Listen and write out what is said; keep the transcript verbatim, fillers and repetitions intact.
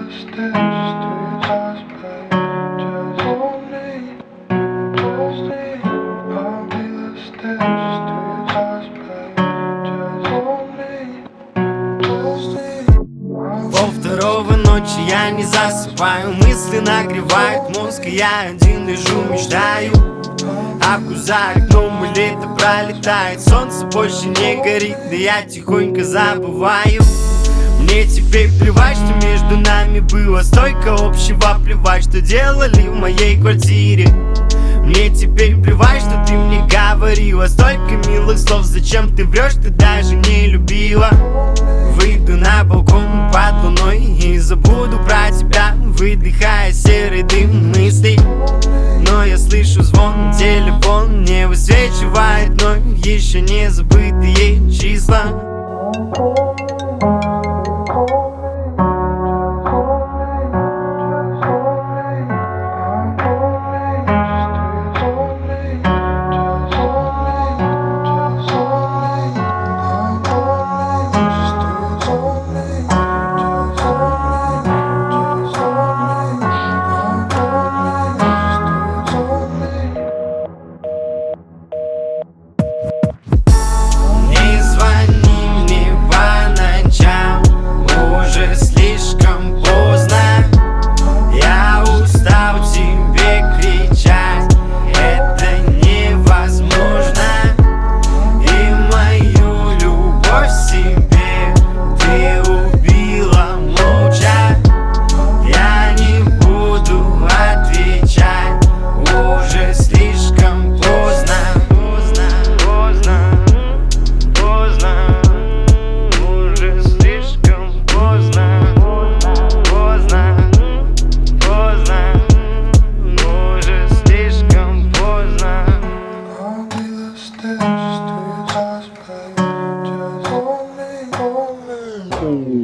the stairs to your house, babe. Just hold me, just me. I'll be the stairs to your house, babe. Just hold me, just me. Пол второго ночи я не засыпаю, мысли нагревают мозг, и я один лежу, мечтаю. А за окном лето пролетает, солнце больше не горит, да я тихонько забываю. Мне теперь плевать, что между нами было столько общего, плевать, что делали в моей квартире. Мне теперь плевать, что ты мне говорила столько милых слов, зачем ты врешь, ты даже не любила. Выйду на балкон под луной и забуду про тебя, выдыхая серый дым мыслей. Но я слышу звон, телефон мне высвечивает вновь еще не забытые числа. Stairs to your house, babe. Just hold me, hold me.